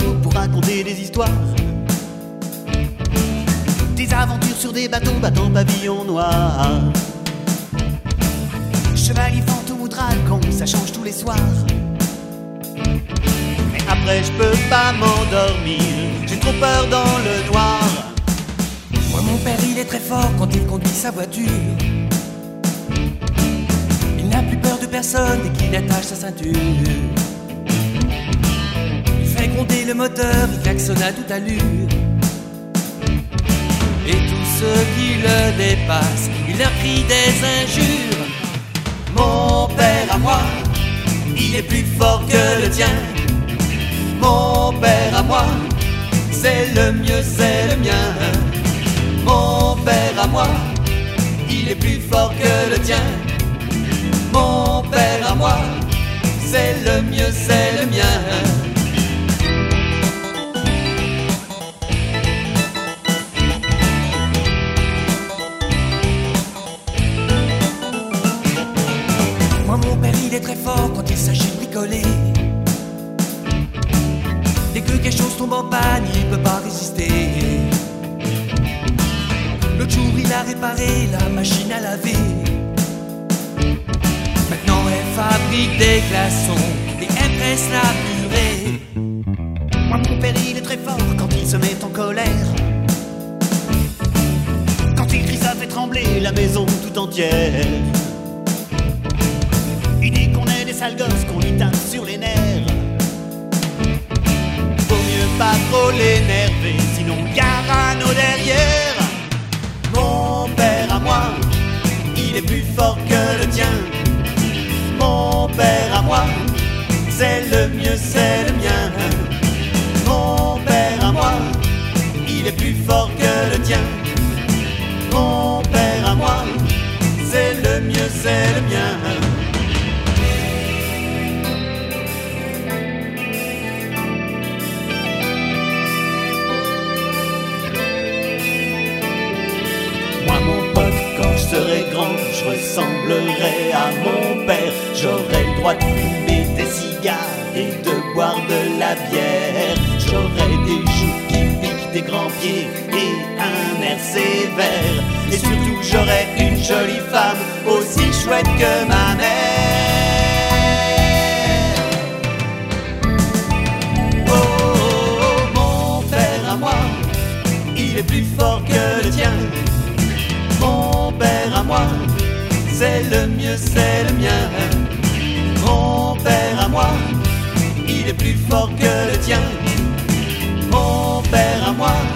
mots pour raconter des histoires. Des aventures sur des bateaux battant pavillon noir. Chevalier, fantôme ou dragon, ça change tous les soirs. Mais après je peux pas m'endormir, j'ai trop peur dans le noir. Moi mon père il est très fort quand il conduit sa voiture. Il n'a plus peur de personne dès qu'il attache sa ceinture. Il fait gronder le moteur, il klaxonne à toute allure. Et tous ceux qui le dépassent, il leur crie des injures. Mon père à moi, il est plus fort que le tien. Mon père à moi, c'est le mieux, c'est le mien. Mon père à moi, il est plus fort que le tien. Mon père à moi, c'est le mieux, c'est le mien. Moi mon père il est très fort quand il s'agit de bricoler. Dès que quelque chose tombe en panne, il peut pas résister. L'autre jour il a réparé la machine à laver. Maintenant elle fabrique des glaçons et elle presse la purée. Moi mon père il est très fort quand il se met en colère. Quand il crie ça fait trembler la maison tout entière. Il dit qu'on est des sales gosses, qu'on lui tape sur les nerfs. Vaut mieux pas trop l'énerver, sinon Garano derrière. Mon père à moi, il est plus fort que le tien. Mon père à moi, c'est le mieux, c'est le mien. Mon père à moi, il est plus fort que le tien. Mon père à moi, c'est le mieux, c'est le mien. Moi mon pote, quand je serai grand, je ressemblerai à mon père. J'aurai le droit de fumer des cigares et de boire de la bière. J'aurai des joues qui piquent, des grands pieds et un air sévère. Et surtout j'aurai une jolie femme aussi chouette que ma mère. Oh, oh, oh, mon père à moi, il est plus fort que le tien. Mon père à moi, c'est le mieux, c'est le mien. Mon père à moi, il est plus fort que le tien. Mon père à moi,